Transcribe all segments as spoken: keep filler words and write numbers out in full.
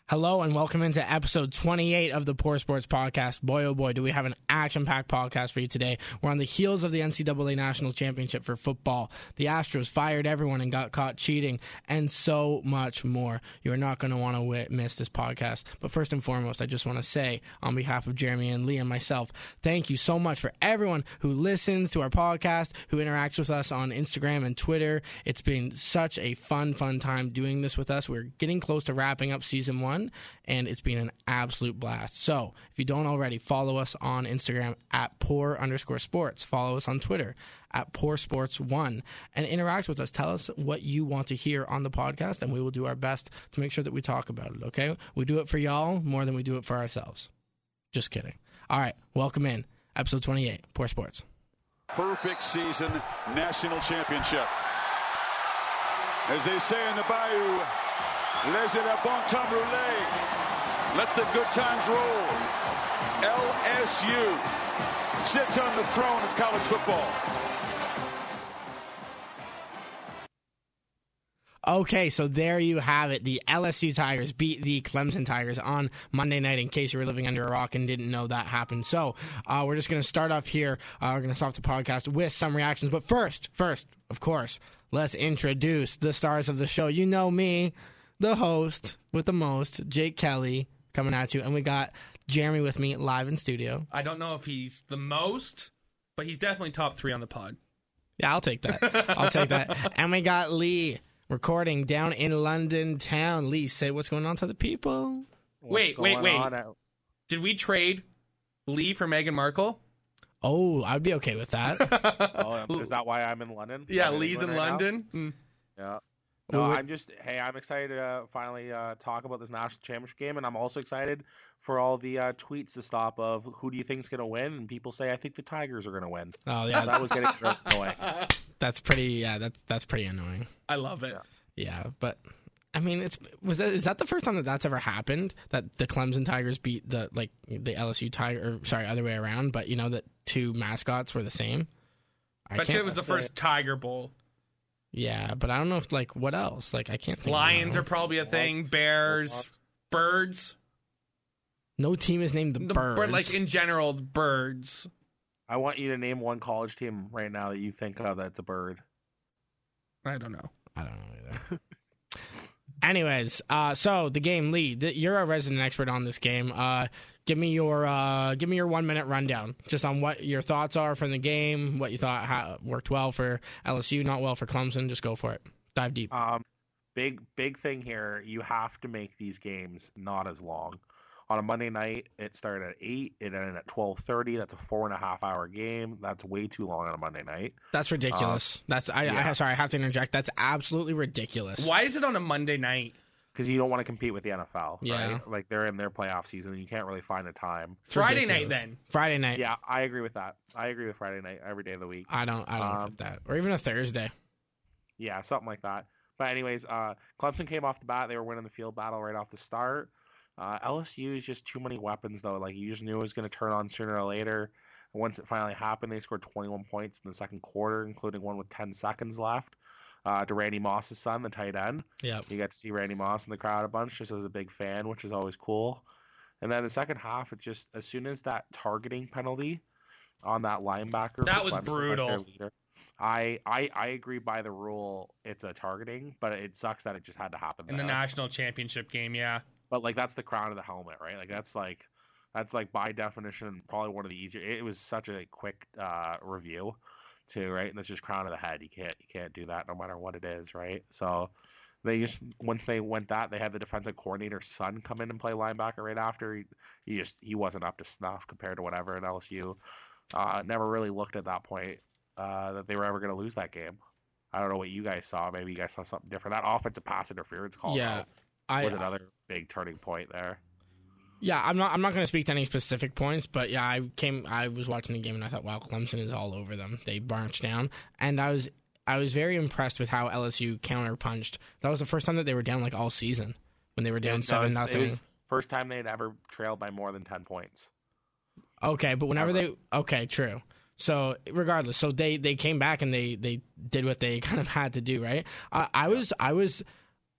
Hello and welcome into episode twenty-eight of the Poor Sports Podcast. Boy, oh boy, do we have an action-packed podcast for you today. We're on the heels of the N C double A National Championship for football. The Astros fired everyone and got caught cheating, and so much more. You are not going to want to miss this podcast. But first and foremost, I just want to say, on behalf of Jeremy and Lee and myself, thank you so much for everyone who listens to our podcast, who interacts with us on Instagram and Twitter. It's been such a fun, fun time doing this with us. We're getting close to wrapping up season one. And it's been an absolute blast. So if you don't already, follow us on Instagram at poor underscore sports. Follow us on Twitter at poor sports one and interact with us. Tell us what you want to hear on the podcast, and we will do our best to make sure that we talk about it, okay? We do it for y'all more than we do it for ourselves. Just kidding. All right, welcome in. Episode twenty-eight, Poor Sports. Perfect season, national championship. As they say in the Bayou, laissez la bon temps rouler. Let the good times roll. L S U sits on the throne of college football. Okay, so there you have it. The L S U Tigers beat the Clemson Tigers on Monday night, in case you were living under a rock and didn't know that happened. So uh, we're just going to start off here. Uh, we're going to start off the podcast with some reactions. But first, first, of course, let's introduce the stars of the show. You know me, the host with the most, Jake Kelly, coming at you. And we got Jeremy with me live in studio. I don't know if he's the most, but he's definitely top three on the pod. Yeah, I'll take that. I'll take that. And we got Lee recording down in London town. Lee, say what's going on to the people. What's wait, wait, wait. Did we trade Lee for Meghan Markle? Oh, I'd be okay with that. Oh, is that why I'm in London? Yeah, I'm Lee's in, in London. Mm. Yeah. No, I'm just, hey, I'm excited to uh, finally uh, talk about this national championship game, and I'm also excited for all the uh, tweets to stop of who do you think's going to win, and people say, I think the Tigers are going to win. Oh, yeah. So that was getting annoying. That's pretty, yeah, that's that's pretty annoying. I love it. Yeah, yeah, but, I mean, it's was that, is that the first time that that's ever happened, that the Clemson Tigers beat the, like, the L S U Tiger, or, sorry, other way around, but, you know, that two mascots were the same? I bet you it was the first Tiger Bowl. Yeah, but I don't know if, like, what else? Like, I can't think. Lions are probably a thing. Bears. Birds. No team is named the, the Birds. But, like, in general, birds. I want you to name one college team right now that you think of that's a bird. I don't know. I don't know either. Anyways, uh, so the game, Lee, th- you're a resident expert on this game. Uh, give me your uh, give me your one minute rundown, just on what your thoughts are from the game, what you thought how worked well for L S U, not well for Clemson. Just go for it. Dive deep. Um, big big thing here. You have to make these games not as long. On a Monday night, it started at eight. It ended at twelve thirty. That's a four and a half hour game. That's way too long on a Monday night. That's ridiculous. Um, That's I, yeah. I sorry, I have to interject. That's absolutely ridiculous. Why is it on a Monday night? Because you don't want to compete with the N F L. Yeah, right? Like they're in their playoff season, and you can't really find a time. Friday night, then. Friday night. Yeah, I agree with that. I agree with Friday night every day of the week. I don't. I don't um, get that. Or even a Thursday. Yeah, something like that. But anyways, uh, Clemson came off the bat. They were winning the field battle right off the start. Uh, L S U is just too many weapons, though. Like, you just knew it was going to turn on sooner or later. And once it finally happened, they scored twenty-one points in the second quarter, including one with ten seconds left. Uh, to Randy Moss's son, the tight end. Yeah, you got to see Randy Moss in the crowd a bunch, just as a big fan, which is always cool. And then the second half, it just as soon as that targeting penalty on that linebacker, that was Clemson, brutal. Like leader, I, I I agree by the rule it's a targeting, but it sucks that it just had to happen in there. the national championship game. Yeah. But, like, that's the crown of the helmet, right? Like, that's, like, that's like by definition, probably one of the easier. It was such a quick uh, review, too, right? And it's just crown of the head. You can't you can't do that no matter what it is, right? So they just, once they went that, they had the defensive coordinator's son come in and play linebacker right after. He, he just, he wasn't up to snuff compared to whatever in L S U. Uh, never really looked at that point uh, that they were ever going to lose that game. I don't know what you guys saw. Maybe you guys saw something different. That offensive pass interference call. Yeah. I, was another big turning point there. Yeah, I'm not. I'm not going to speak to any specific points, but yeah, I came. I was watching the game and I thought, wow, Clemson is all over them. They marched down, and I was. I was very impressed with how L S U counterpunched. That was the first time that they were down like all season when they were down yeah, seven nothing. First time they'd ever trailed by more than ten points. Okay, but whenever they okay, true. So regardless, so they, they came back and they, they did what they kind of had to do, right? I, I was I was.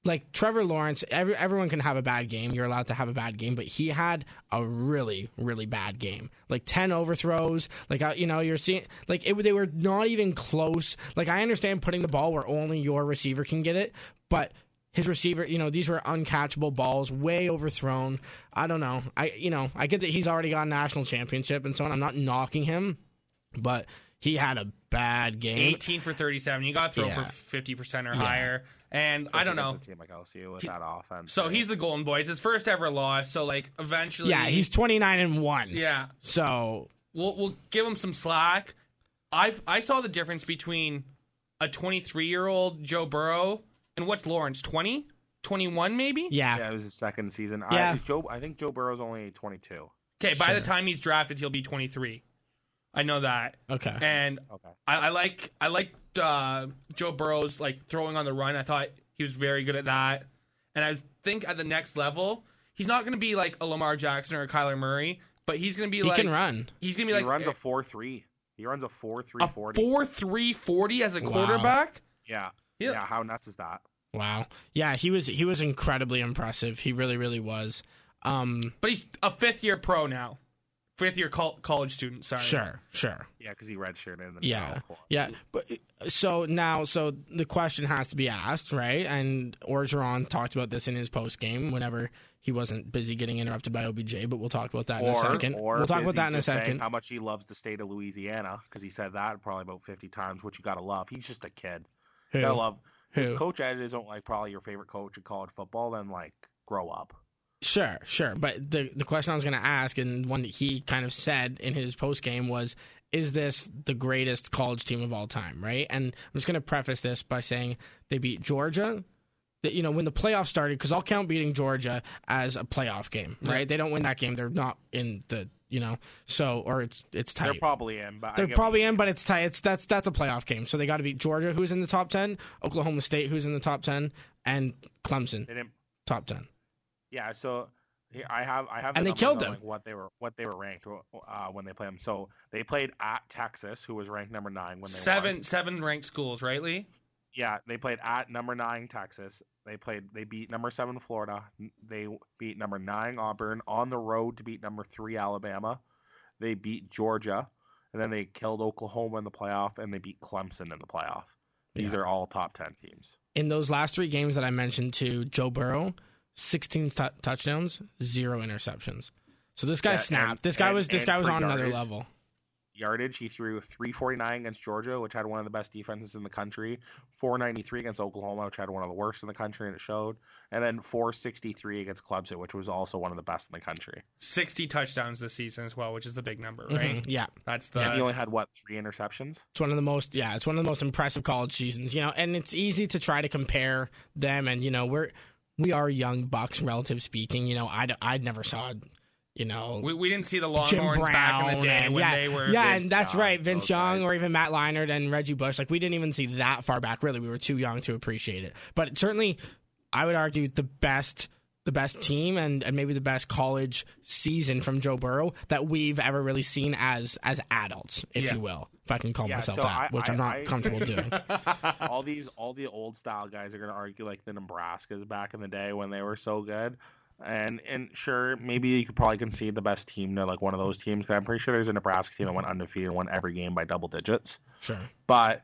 like Trevor Lawrence, every, everyone can have a bad game. You're allowed to have a bad game, but he had a really, really bad game. Like ten overthrows. Like, uh, you know, you're seeing, like, it, they were not even close. Like, I understand putting the ball where only your receiver can get it, but his receiver, you know, these were uncatchable balls, way overthrown. I don't know. I, you know, I get that he's already got a national championship and so on. I'm not knocking him, but he had a bad game. eighteen for thirty-seven. You got to throw Yeah. for fifty percent or Yeah. higher. And Especially I don't know. against a team like L S U with that offense. So right? he's the Golden Boy. It's his first ever loss. So, like, eventually. Yeah, he's twenty-nine and one. Yeah. So We'll, we'll give him some slack. I I saw the difference between a twenty-three-year-old Joe Burrow and what's Lawrence, twenty? twenty-one maybe? yeah, Yeah, it was his second season. Yeah. I, Joe, I think Joe Burrow's only twenty-two. Okay, by Sure. the time he's drafted, he'll be twenty-three. I know that. okay. And Okay. I, I like I liked uh, Joe Burrow's like throwing on the run. I thought he was very good at that. And I think at the next level, he's not going to be like a Lamar Jackson or a Kyler Murray, but he's going to be He like can run. He's going to He be like runs a four three. He runs a four three a forty. four three forty as a Wow. quarterback. Yeah. Yeah. yeah. How nuts is that? Wow. Yeah, he was he was incredibly impressive. He really, really was. Um, But he's a fifth year pro now. Fifth year col- college student, sorry. sure, sure. Yeah, because he redshirted in the Yeah, oh, yeah. But so now, so the question has to be asked, right? And Orgeron talked about this in his post game whenever he wasn't busy getting interrupted by O B J. But we'll talk about that in Or, a second. or We'll talk about busy that in a just saying second. How much he loves the state of Louisiana, because he said that probably about fifty times, which you gotta love. He's just a kid. Who? You gotta love. Who? If Coach Ed isn't like probably your favorite coach in college football, then like grow up. Sure, sure. But the the question I was going to ask, and one that he kind of said in his post game was, is this the greatest college team of all time, right? And I'm just going to preface this by saying they beat Georgia. That, you know, when the playoffs started, because I'll count beating Georgia as a playoff game, right? Yeah. They don't win that game, they're not in the, you know, so or it's it's tight. They're probably in, but I They're get probably what you in, mean. but it's tight. It's that's that's a playoff game, so they got to beat Georgia, who's in the top ten, Oklahoma State, who's in the top ten, and Clemson, They didn't. top ten. Yeah, so here, I have I have the And they numbers killed on, them. like, what they were what they were ranked uh, when they played them. So they played at Texas, who was ranked number nine when they Seven won. seven ranked schools, right, Lee? Yeah, they played at number nine Texas. They played. They beat number seven Florida. They beat number nine Auburn on the road to beat number three Alabama. They beat Georgia, and then they killed Oklahoma in the playoff, and they beat Clemson in the playoff. These Yeah. are all top ten teams. In those last three games that I mentioned to Joe Burrow, sixteen t- touchdowns, zero interceptions. So this guy Yeah, snapped. and- this guy and- was this and guy was for on another yardage. level. Yardage, he threw three forty-nine against Georgia, which had one of the best defenses in the country. four ninety-three against Oklahoma, which had one of the worst in the country, and it showed. And then four sixty-three against Clemson, which was also one of the best in the country. sixty touchdowns this season as well, which is the big number, right? Mhm, Yeah, That's the Yeah, he only had, what, three interceptions? it's one of the most. Yeah, it's one of the most impressive college seasons. You know, and it's easy to try to compare them. And you know, we're we are young bucks, relative speaking. You know, I I'd never saw. You know, we, we didn't see the Jim Longhorns Brown back in the day and- when yeah, they were yeah, Vince and that's Young, right, Vince those Young, guys. or even Matt Leinart and Reggie Bush. Like we didn't even see that far back. Really, we were too young to appreciate it. But certainly, I would argue the best, the best team, and, and maybe the best college season from Joe Burrow that we've ever really seen as as adults, if Yeah. you will, if I can call Yeah, myself so that, I- which I- I'm not I- comfortable doing. all these all the old style guys are going to argue like the Nebraskas back in the day when they were so good. And and sure, maybe you could probably concede the best team to like one of those teams. 'Cause I'm pretty sure there's a Nebraska team that went undefeated and won every game by double digits. Sure. But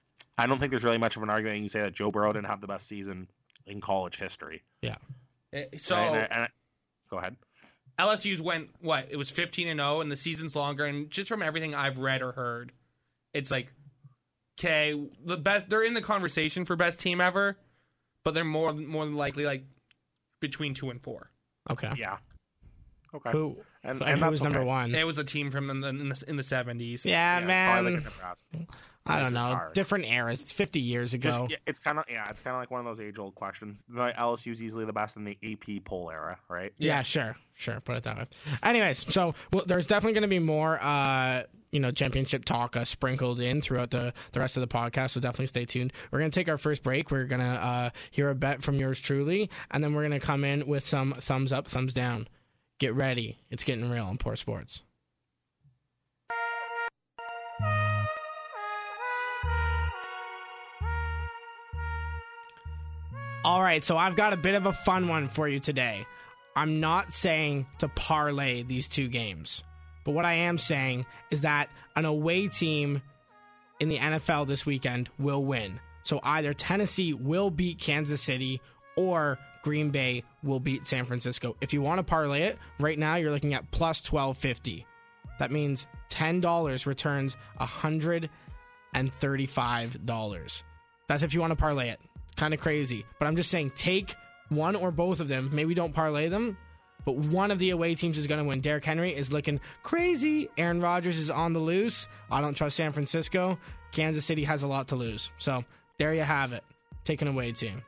I don't think there's really much of an argument. You can say that Joe Burrow didn't have the best season in college history. Yeah. Eh, So And I- and I- go ahead. L S U's went what? It was fifteen and zero, and the season's longer. And just from everything I've read or heard, it's like, okay, the best. They're in the conversation for best team ever, but they're more more than likely like between two and four. Okay. Yeah. Okay. Who And, and and who that's was number okay. one? It was a team from in the in the, in the seventies. Yeah, Yeah, it's man. probably like a Nebraska. I don't It's know. hard. Different eras. It's fifty years ago. Just, yeah, it's kind of yeah, it's kind of like one of those age-old questions. Like L S U's easily the best in the A P poll era, right? Yeah, Yeah. sure, sure. Put it that way. Anyways, so well, there's definitely going to be more, uh, you know, championship talk uh, sprinkled in throughout the the rest of the podcast. So definitely stay tuned. We're going to take our first break. We're going to uh, hear a bet from yours truly, and then we're going to come in with some thumbs up, thumbs down. Get ready. It's getting real on Poor Sports. All right, so I've got a bit of a fun one for you today. I'm not saying to parlay these two games, but what I am saying is that an away team in the N F L this weekend will win. So either Tennessee will beat Kansas City or Green Bay will beat San Francisco. If you want to parlay it, right now you're looking at plus twelve fifty. That means ten dollars returns one hundred thirty-five dollars. That's if you want to parlay it. Kind of crazy. But I'm just saying, take one or both of them. Maybe don't parlay them, but one of the away teams is going to win. Derrick Henry is looking crazy. Aaron Rodgers is on the loose. I don't trust San Francisco. Kansas City has a lot to lose. So there you have it. Take an away team.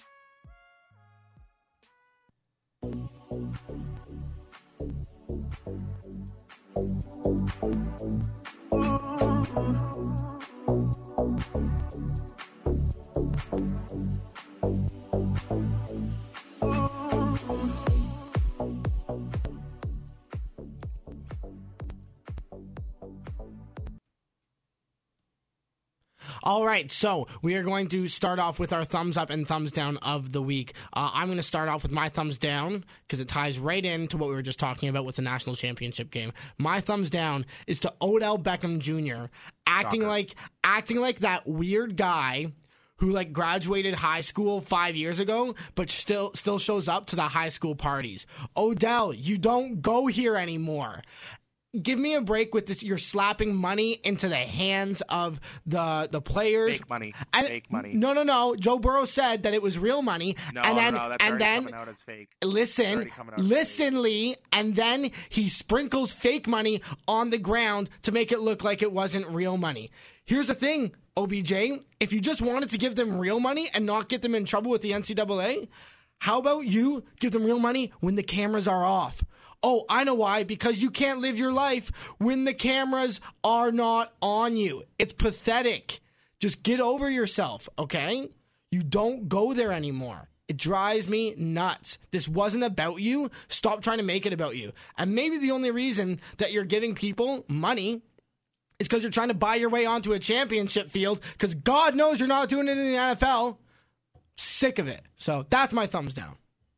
All right, so we are going to start off with our thumbs up and thumbs down of the week. Uh, I'm going to start off with my thumbs down because it ties right into what we were just talking about with the national championship game. My thumbs down is to Odell Beckham Junior acting Shocker. like acting like that weird guy who like graduated high school five years ago, but still still shows up to the high school parties. Odell, you don't go here anymore. Give me a break with this. You're slapping money into the hands of the the players. Fake money. And, Fake money. No, no, no. Joe Burrow said that it was real money. No, and then, no, no, that's and already then, coming out as fake. Listen, already coming out as listen, fake. Lee. And then he sprinkles fake money on the ground to make it look like it wasn't real money. Here's the thing, O B J. If you just wanted to give them real money and not get them in trouble with the N C double A, how about you give them real money when the cameras are off? Oh, I know why. Because you can't live your life when the cameras are not on you. It's pathetic. Just get over yourself, okay? You don't go there anymore. It drives me nuts. This wasn't about you. Stop trying to make it about you. And maybe the only reason that you're giving people money is because you're trying to buy your way onto a championship field because God knows you're not doing it in the N F L. Sick of it. So that's my thumbs down.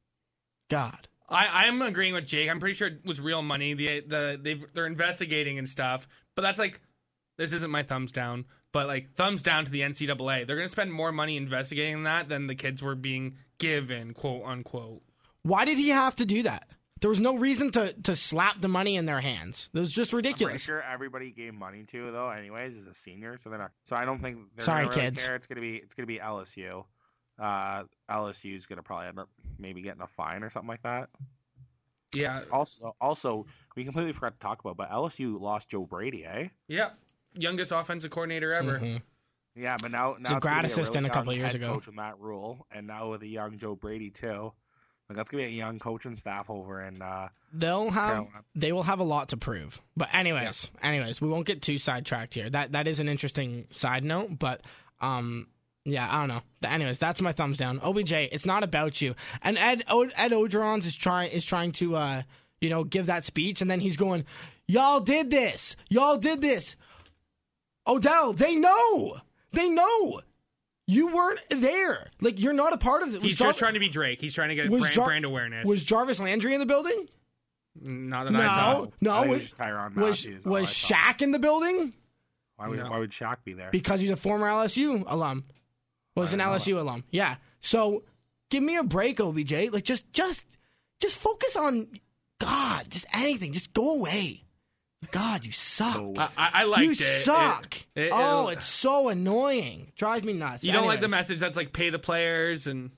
God. I, I'm agreeing with Jake. I'm pretty sure it was real money. The the they've, they're investigating and stuff. But that's like, this isn't my thumbs down. But like, thumbs down to the N C double A. They're going to spend more money investigating that than the kids were being given, quote unquote. Why did he have to do that? There was no reason to, to slap the money in their hands. It was just I'm ridiculous. pretty sure everybody gave money to though. Anyways, as a senior, so they're not. So I don't think they're Sorry, gonna really kids. care. It's gonna be it's gonna be L S U. Uh, L S U's gonna probably end up maybe getting a fine or something like that. Yeah. Also, also we completely forgot to talk about, but L S U lost Joe Brady, eh? Yeah. Youngest offensive coordinator ever. Mhm. Yeah, but now now a it's grad gonna be assistant really a couple young years head ago. Coach with Matt Rule, and now with a young Joe Brady too. Like that's gonna be a young coaching staff over in. Uh, They'll have Carolina. they will have a lot to prove. But anyways, anyways, we won't get too sidetracked here. That that is an interesting side note, but um yeah, I don't know. Anyways, that's my thumbs down. O B J, it's not about you. And Ed o- Ed Ogeron's is trying is trying to uh you know, give that speech, and then he's going, "Y'all did this. Y'all did this." Odell, they know. They know. You weren't there. Like, you're not a part of it. He's Was just Jar- trying to be Drake. He's trying to get was brand, Jar- brand awareness. Was Jarvis Landry in the building? Not that I saw. No. No. I think it was Was, just Tyrann was, Matthew is all was I saw. Shaq in the building? Why would No. why would Shaq be there? Because he's a former L S U alum. Was I an didn't know L S U alum. Yeah. So give me a break, O B J. Like just just just focus on God. Just anything. Just go away. God, you suck. Go I, I, I liked you it. It- suck. it- oh, it- it's so annoying. Drives me nuts. You don't like the Anyways, message that's like pay the players and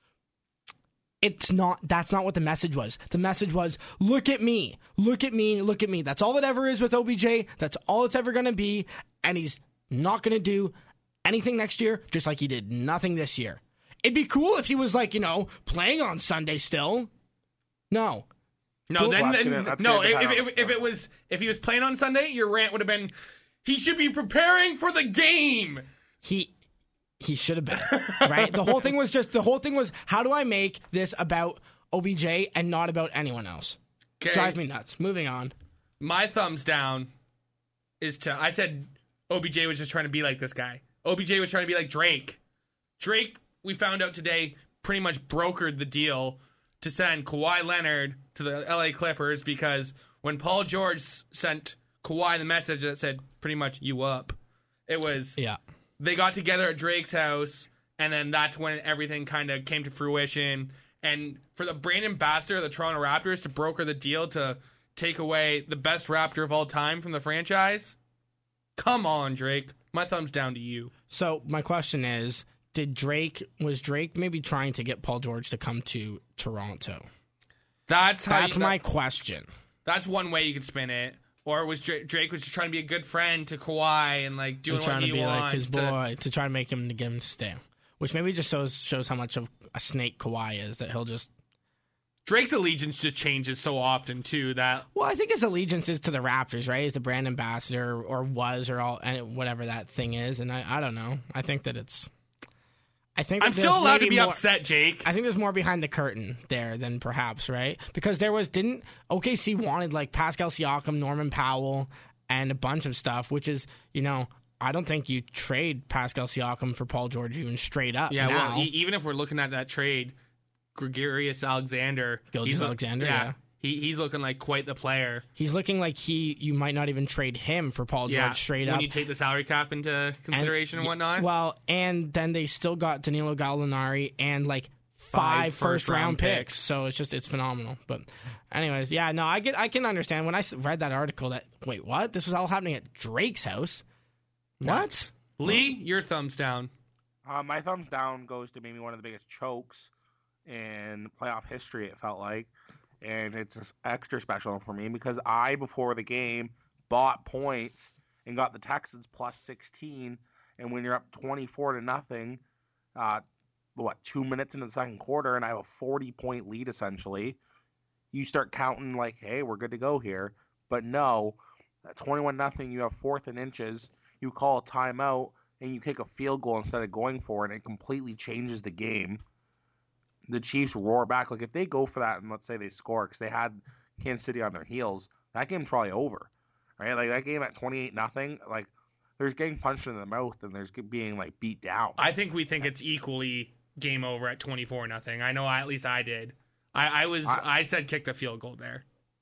It's not. That's not what the message was. The message was, look at me. Look at me. Look at me. That's all it ever is with O B J. That's all it's ever going to be. And he's not going to do anything next year, just like he did nothing this year. It'd be cool if he was like, you know, playing on Sunday still. No. no. Well, Then, that's then gonna- that's no. gonna If, depend if, on- if, if it was if he was playing on Sunday, your rant would have been he should be preparing for the game. He he should have been, right? The whole thing was just, the whole thing was, how do I make this about O B J and not about anyone else? Okay. Drives me nuts. Moving on. My thumbs down is to I said O B J was just trying to be like this guy. O B J was trying to be like Drake. Drake, we found out today, pretty much brokered the deal to send Kawhi Leonard to the L A Clippers, because when Paul George sent Kawhi the message that said pretty much "you up," it was Yeah. they got together at Drake's house, and then that's when everything kind of came to fruition. And for the brand ambassador of the Toronto Raptors to broker the deal to take away the best Raptor of all time from the franchise, come on, Drake. My thumbs down to you. So my question is, did Drake was Drake maybe trying to get Paul George to come to Toronto? That's how That's you, my that, question. That's one way you could spin it. Or was Drake, Drake was just trying to be a good friend to Kawhi and like doing And trying what he to be wants like his to, boy to try to make him to get him to stay, which maybe just shows shows how much of a snake Kawhi is, that he'll just. Drake's allegiance just changes so often too that Well, I think his allegiance is to the Raptors, right? He's a brand ambassador, or was, or all, and whatever that thing is. And I, I don't know. I think that it's. I think that I'm there's still allowed to maybe be more- upset, Jake. I think there's more behind the curtain there than perhaps, right? Because there was didn't O K C wanted like Pascal Siakam, Norman Powell, and a bunch of stuff, which is, you know, I don't think you trade Pascal Siakam for Paul George even straight up. Yeah, now. well, e- even if we're looking at that trade, Gregarious Alexander, Gilgeous he's look- Alexander, yeah. he he's looking like quite the player. He's looking like he you might not even trade him for Paul George Yeah, straight when up. you take the salary cap into consideration and, y- whatnot. Well, and then they still got Danilo Gallinari and like five, Five first round first-round picks. picks. So it's just it's phenomenal. But anyways, yeah, no, I get I can understand when I s- read that article that wait, what? This was all happening at Drake's house. What? Lee, your thumbs down. Uh, my thumbs down goes to maybe one of the biggest chokes in playoff history, it felt like. And it's extra special for me because I, before the game, bought points and got the Texans plus sixteen. And when you're up twenty-four to nothing, uh, what, two minutes into the second quarter, and I have a forty-point lead essentially, you start counting like, hey, we're good to go here. But no, at twenty-one nothing, you have fourth and inches, you call a timeout, and you kick a field goal instead of going for it, and it completely changes the game. The Chiefs roar back. Like, if they go for that and let's say they score, because they had Kansas City on their heels, that game's probably over, right? Like, that game at twenty-eight nothing, like, there's getting punched in the mouth and there's being, like, beat down. I think we think it's equally game over at twenty-four nothing. I know, at least I did. I, I was I, I- I said kick the field goal there.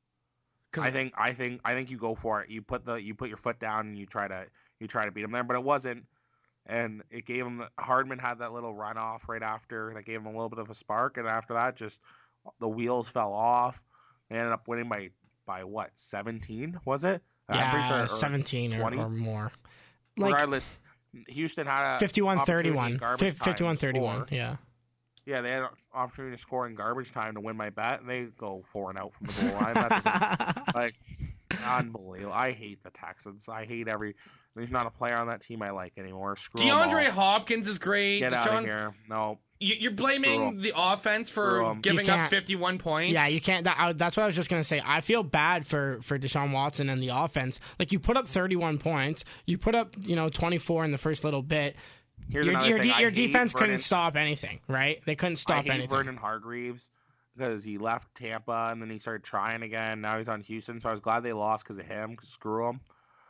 I think I think I think you go for it. You put the you put your foot down and you try to you try to beat them there, but it wasn't. And it gave him Hardman had that little run off right after that gave him a little bit of a spark, and after that, just the wheels fell off. They ended up winning by by what seventeen was it? I'm Yeah, pretty sure, or seventeen or, twenty. or more. Like Regardless, Houston had a fifty-one thirty-one. opportunity in garbage time to fifty-one thirty-one. score. Yeah. Yeah, they had an opportunity to score in garbage time to win my bet, and they go four and out from the goal line. That doesn't, like, unbelievable. I hate the Texans. I hate every. There's not a player on that team I like anymore. Screw 'em DeAndre all. Hopkins is great. Get out Deshaun, of here. No. You- You're Screw blaming 'em. the offense Screw for 'em. giving You up can't- fifty-one points. Yeah, you can't. That, I, that's what I was just gonna say. I feel bad for for Deshaun Watson and the offense. Like, you put up thirty-one points, you put up you know twenty-four in the first little bit. Here's Your another your, thing. de- I your hate defense Vernon, couldn't stop anything, right? They couldn't I stop hate anything. Vernon Hargreaves because he left Tampa and then he started trying again. Now he's on Houston, so I was glad they lost because of him. 'Cause screw him.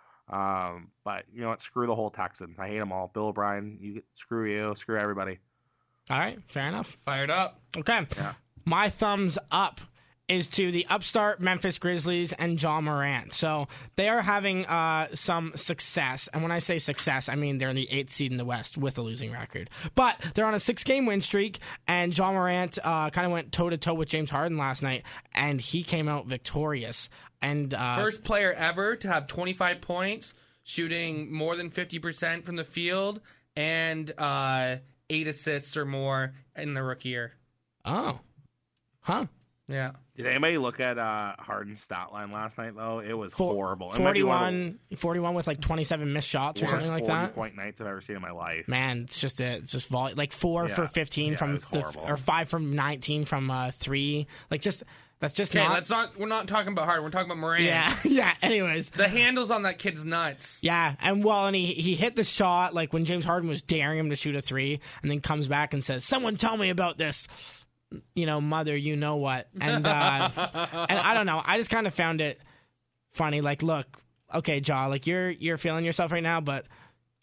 Um, but you know what? Screw the whole Texans. I hate them all. Bill O'Brien, you screw you. Screw everybody. All right, fair enough. Fired up. Okay, Yeah. my thumbs up is to the upstart Memphis Grizzlies and John Morant. So they are having uh, some success. And when I say success, I mean they're in the eighth seed in the West with a losing record. But they're on a six-game win streak, and John Morant uh, kind of went toe-to-toe with James Harden last night, and he came out victorious. And uh, First player ever to have twenty-five points, shooting more than fifty percent from the field, and uh, eight assists or more in the rookie year. Oh. Huh. Yeah. Did anybody look at uh, Harden's stat line last night, though? It was For- horrible. It might be one of the forty-one, forty-one with like twenty-seven missed shots or worst something like that. forty-point nights I've ever seen in my life. Man, it's just a, it's just vol- like four Yeah. for fifteen Yeah, from it was the, horrible. or five from nineteen from uh, three. Like, just that's just Okay, not. let's not. We're not talking about Harden. We're talking about Morant. Yeah, yeah. Anyways, The handles on that kid's nuts. yeah, and well, and he he hit the shot like when James Harden was daring him to shoot a three, and then comes back and says, "Someone tell me about this." You know, mother, you know what, and uh, and I don't know. I just kind of found it funny. Like, look, okay, Ja, like you're you're feeling yourself right now, but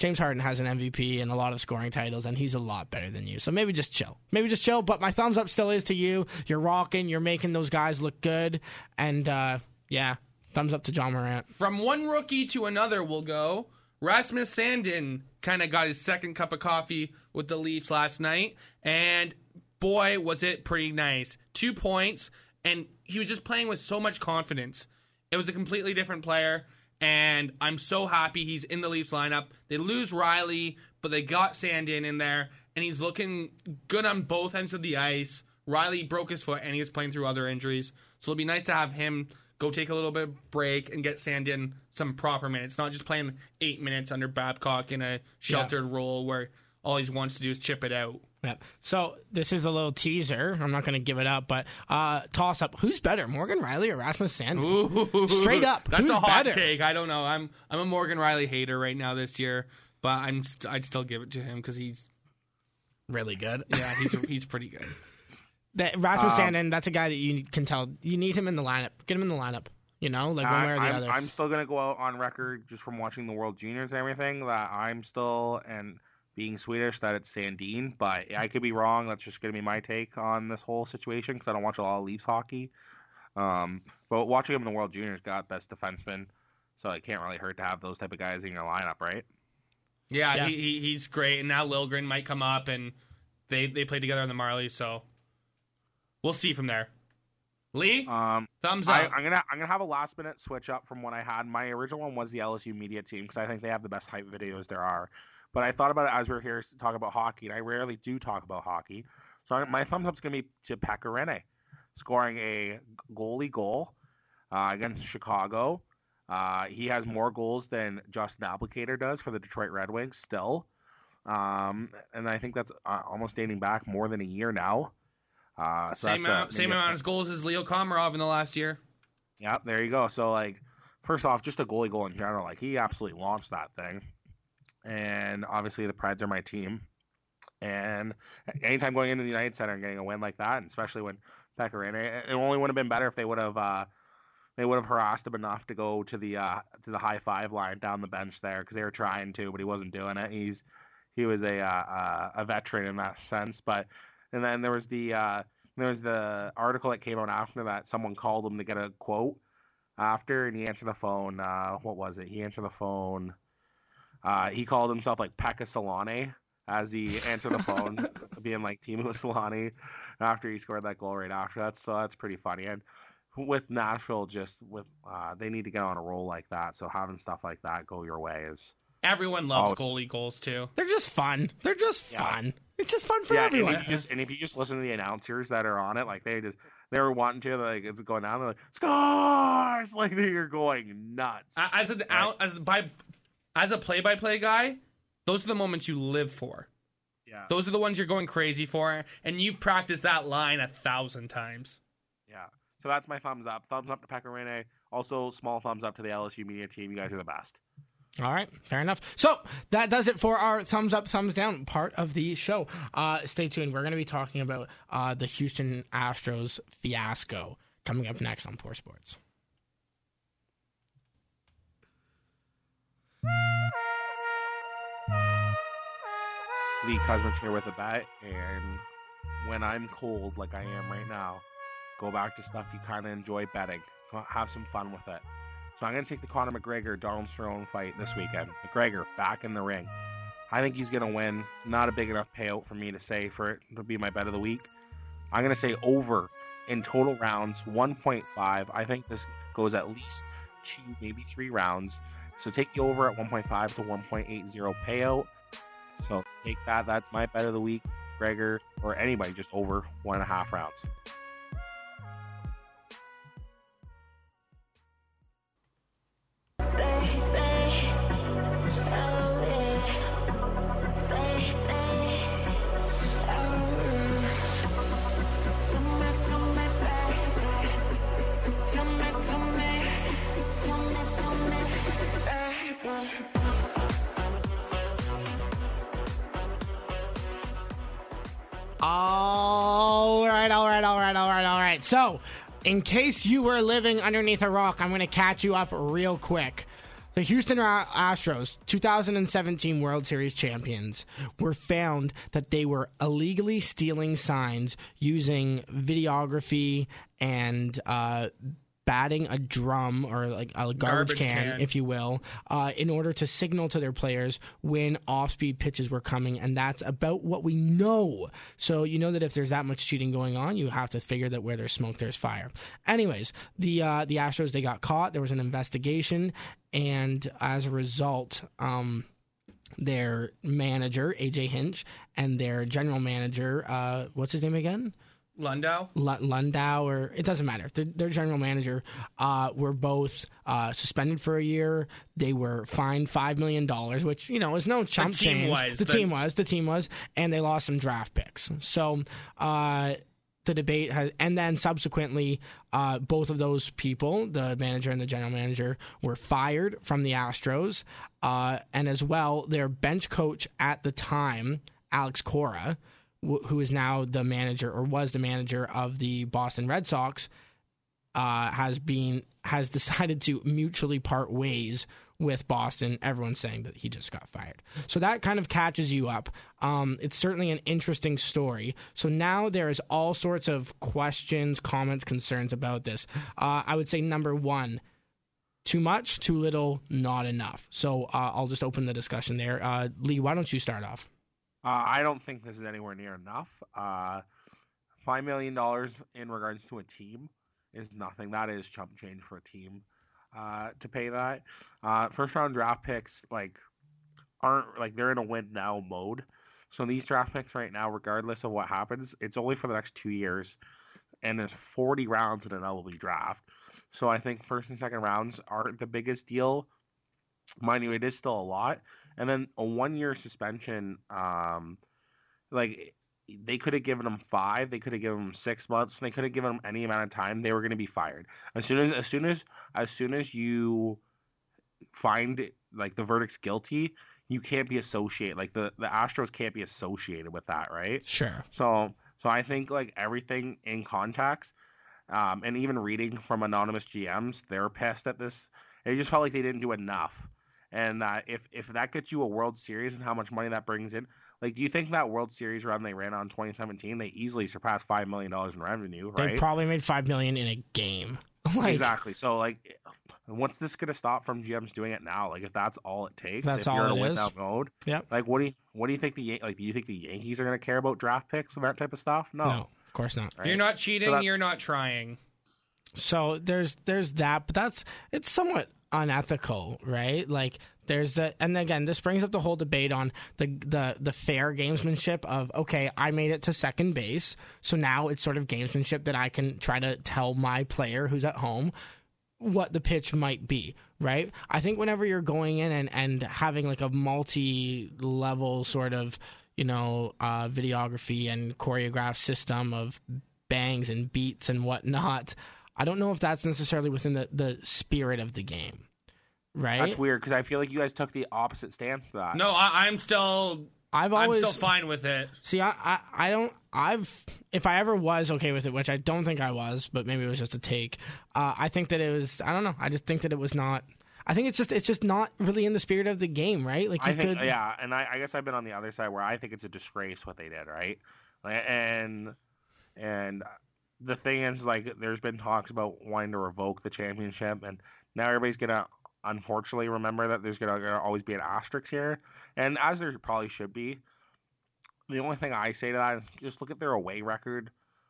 James Harden has an M V P and a lot of scoring titles, and he's a lot better than you. So maybe just chill. Maybe just chill, but my thumbs up still is to you. You're rocking. You're making those guys look good. And, uh, yeah, thumbs up to John Morant. From one rookie to another we'll go. Rasmus Sandin kind of got his second cup of coffee with the Leafs last night, and boy, was it pretty nice. Two points, and he was just playing with so much confidence. It was a completely different player. And I'm so happy he's in the Leafs lineup. They lose Riley, but they got Sandin in there, and he's looking good on both ends of the ice. Riley broke his foot, and he was playing through other injuries. So it'll be nice to have him go take a little bit of break and get Sandin some proper minutes, not just playing eight minutes under Babcock in a sheltered yeah. role where all he wants to do is chip it out. Yep. So this is a little teaser. I'm not going to give it up, but uh, toss up. Who's better, Morgan Riley or Rasmus Sandin? Ooh, straight up. That's who's a hot better? take. I don't know. I'm I'm a Morgan Riley hater right now this year, but I'm st- I'd still give it to him because he's really good. Yeah, he's he's pretty good. That Rasmus um, Sandin, that's a guy that you can tell you need him in the lineup. Get him in the lineup. You know, like one way or the I'm, other. I'm still gonna go out on record just from watching the World Juniors and everything that I'm still and. being Swedish, that it's Sandin, but I could be wrong. That's just going to be my take on this whole situation because I don't watch a lot of Leafs hockey. Um, but watching him in the World Juniors, got best defenseman, so it can't really hurt to have those type of guys in your lineup, right? Yeah, yeah. He, he he's great, and now Liljegren might come up, and they they play together in the Marlies, so we'll see from there. Lee, um, thumbs up. I, I'm gonna I'm gonna have a last minute switch up from what I had. My original one was the L S U media team because I think they have the best hype videos there are. But I thought about it as we were here to talk about hockey, and I rarely do talk about hockey. So my thumbs up is going to be to Pekka Rinne, scoring a goalie goal uh, against Chicago. Uh, he has more goals than Justin Applicator does for the Detroit Red Wings still. Um, and I think that's uh, almost dating back more than a year now. Uh, so same that's amount, a, same a, amount of goals as Leo Komarov in the last year. Yeah, there you go. So, like, first off, just a goalie goal in general. Like, he absolutely launched that thing. And obviously the Preds are my team. And anytime going into the United Center and getting a win like that, and especially when Pekka Rinne, it only would have been better if they would have uh, they would have harassed him enough to go to the uh, to the high five line down the bench there because they were trying to, but he wasn't doing it. He's he was a uh, a veteran in that sense. But and then there was the uh, there was the article that came out after that. Someone called him to get a quote after, and he answered the phone. Uh, what was it? He answered the phone. Uh, he called himself like Pekka Solane as he answered the phone, being like Timo Solane after he scored that goal right after that. So that's pretty funny. And with Nashville, just with uh, they need to get on a roll like that. So having stuff like that go your way is everyone loves oh, goalie goals too. They're just fun. They're just yeah. fun. It's just fun for yeah, everyone. And if, you just, and if you just listen to the announcers that are on it, like they just they were wanting to, like it's going down, they're like scores, like they're going nuts. As an out, as by. As a play-by-play guy, those are the moments you live for. Yeah. Those are the ones you're going crazy for, and you practice that line a thousand times. Yeah. So that's my thumbs up. Thumbs up to Pekka Rinne. Also, small thumbs up to the L S U media team. You guys are the best. All right, fair enough. So that does it for our thumbs up, thumbs down part of the show. Uh, stay tuned. We're going to be talking about uh, the Houston Astros fiasco coming up next on Poor Sports. Lee Kuzmich here with a bet, and when I'm cold like I am right now, go back to stuff you kind of enjoy betting. Have some fun with it. So I'm going to take the Conor McGregor Donald Cerrone fight this weekend. McGregor back in the ring. I think he's going to win. Not a big enough payout for me to say for it to be my bet of the week. I'm going to say over in total rounds, one point five. I think this goes at least two, maybe three rounds. So take the over at one point five to one point eight zero payout. So take that. That's my bet of the week. Gregor or anybody just over one and a half rounds. All right, all right, all right, all right, all right. So, in case you were living underneath a rock, I'm going to catch you up real quick. The Houston Astros, two thousand seventeen World Series champions, were found that they were illegally stealing signs using videography and uh, batting a drum or like a garbage, Garbage can, can. if you will, uh, in order to signal to their players when off-speed pitches were coming, and that's about what we know. So you know that if there's that much cheating going on, you have to figure that where there's smoke, there's fire. Anyways, the uh, the Astros, they got caught. There was an investigation, and as a result, um, their manager, A J Hinch, and their general manager, uh, what's his name again? Lundau? L- Lundau, or it doesn't matter. Their, their general manager uh, were both uh, suspended for a year. They were fined five million dollars, which, you know, is no chump team change. was, the the- team was. The team was. And they lost some draft picks. So uh, the debate has, and then subsequently, uh, both of those people, the manager and the general manager, were fired from the Astros. Uh, and as well, their bench coach at the time, Alex Cora, who is now the manager or was the manager of the Boston Red Sox, uh, has been has decided to mutually part ways with Boston. Everyone's saying that he just got fired. So that kind of catches you up. Um, it's certainly an interesting story. So now there is all sorts of questions, comments, concerns about this. Uh, I would say number one, too much, too little, not enough. So uh, I'll just open the discussion there. Uh, Lee, why don't you start off? Uh, I don't think this is anywhere near enough. Uh, Five million dollars in regards to a team is nothing. That is chump change for a team uh, to pay that. Uh, first round draft picks like aren't like they're in a win now mode. So these draft picks right now, regardless of what happens, it's only for the next two years, and there's forty rounds in an L B draft. So I think first and second rounds aren't the biggest deal. Mind you, it is still a lot. And then a one-year suspension, um, like they could have given them five, they could have given them six months, they could have given them any amount of time. They were going to be fired as soon as, as soon as, as soon as you find like the verdict's guilty, you can't be associated. Like the, the Astros can't be associated with that, right? Sure. So, so I think like everything in context, um, and even reading from anonymous G Ms, they're pissed at this. It just felt like they didn't do enough. And uh, if if that gets you a World Series and how much money that brings in, like, do you think that World Series run they ran on twenty seventeen, they easily surpassed five million dollars in revenue, right? They probably made five million dollars in a game. Like, exactly. So, like, what's this going to stop from G Ms doing it now? Like, if that's all it takes, That's if all you're in it a win is. now mode, Yep. like, what do you what do you think the Yan- like? Do you think the Yankees are going to care about draft picks and that type of stuff? No, No, of course not. If you're not cheating, So that's- you're not trying. So there's there's that, but that's it's somewhat unethical, right? Like there's a, and again, this brings up the whole debate on the the the fair gamesmanship of, okay, I made it to second base, so now it's sort of gamesmanship that I can try to tell my player who's at home what the pitch might be, right? I think whenever you're going in and, and having like a multi-level sort of, you know, uh, videography and choreographed system of bangs and beats and whatnot, I don't know if that's necessarily within the, the spirit of the game, right? That's weird because I feel like you guys took the opposite stance to that. No, I, I'm still. I've I'm always still fine with it. see. I, I I don't. I've if I ever was okay with it, which I don't think I was, but maybe it was just a take. Uh, I think that it was. I don't know. I just think that it was not. I think it's just it's just not really in the spirit of the game, right? Like you I think, could, yeah, and I, I guess I've been on the other side where I think it's a disgrace what they did, right? Like, and and the thing is, like, there's been talks about wanting to revoke the championship, and now everybody's gonna unfortunately remember that there's gonna, gonna always be an asterisk here, and as there probably should be. The only thing I say to that is just look at their away record